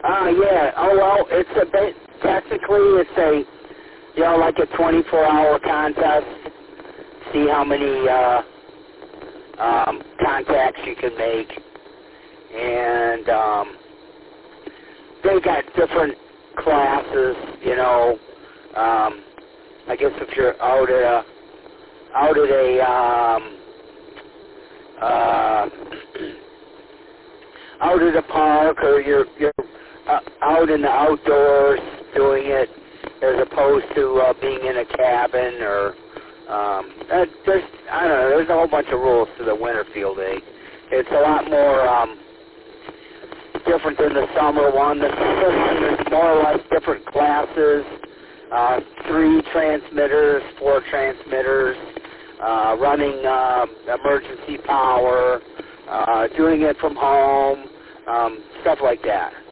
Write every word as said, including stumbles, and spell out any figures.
Uh, yeah. Oh, well, it's a bit, technically it's a, you know, like a twenty-four hour contest. See how many uh, um, contacts you can make. And um, they got different classes, you know. Um, I guess if you're out at a, out at a, um, uh, out at a park, or you're you're uh, out in the outdoors doing it, as opposed to uh, being in a cabin, or um, uh, there's I don't know. There's a whole bunch of rules to the winter field day. It's a lot more um, different than the summer one. The summer one is more or less different classes. Uh, three transmitters, four transmitters, uh, running uh, emergency power, uh, doing it from home, um, stuff like that.